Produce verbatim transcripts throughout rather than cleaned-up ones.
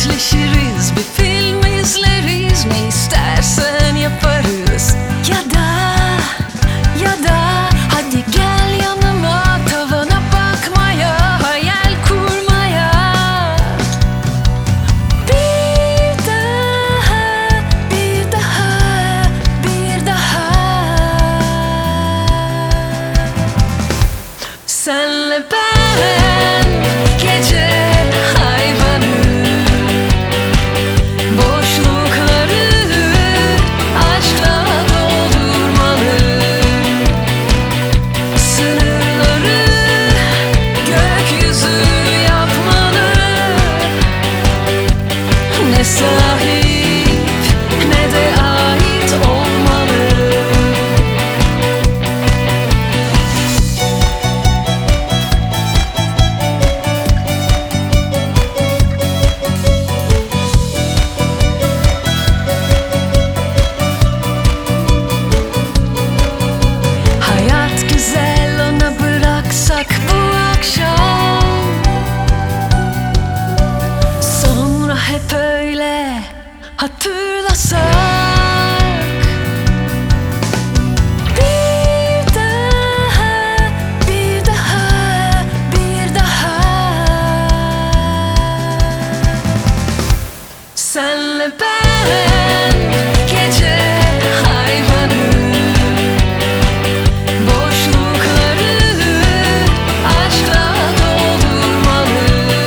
dertleşiriz, bir film izleriz, ne istersen yaparız. Ya da, ya da hadi gel yanıma, tavana bakmaya, hayal kurmaya. Bir daha, bir daha, bir daha. Senle ben gece hayvanı, boşlukları aşkla doldurmalı, sınırları gökyüzü yapmalı. Ne sahip ne de ait olmalı. Hayat güzel, ona bıraksak bu akşam, sonra hep öyle hatırlasak. Bir daha, bir daha, bir daha. Senle ben gece hayvanı, boşlukları aşkla doldurmalı,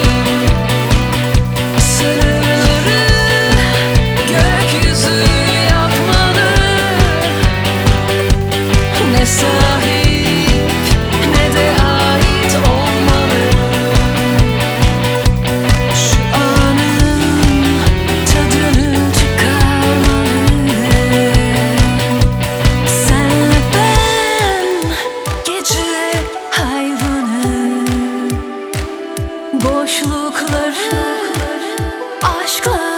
sınırları gökyüzü yapmalı. Ne sahip ne de ait olmalı. Şu anın tadını çıkarmalı. Senle ben gece hayvanı, boşlukları aşkla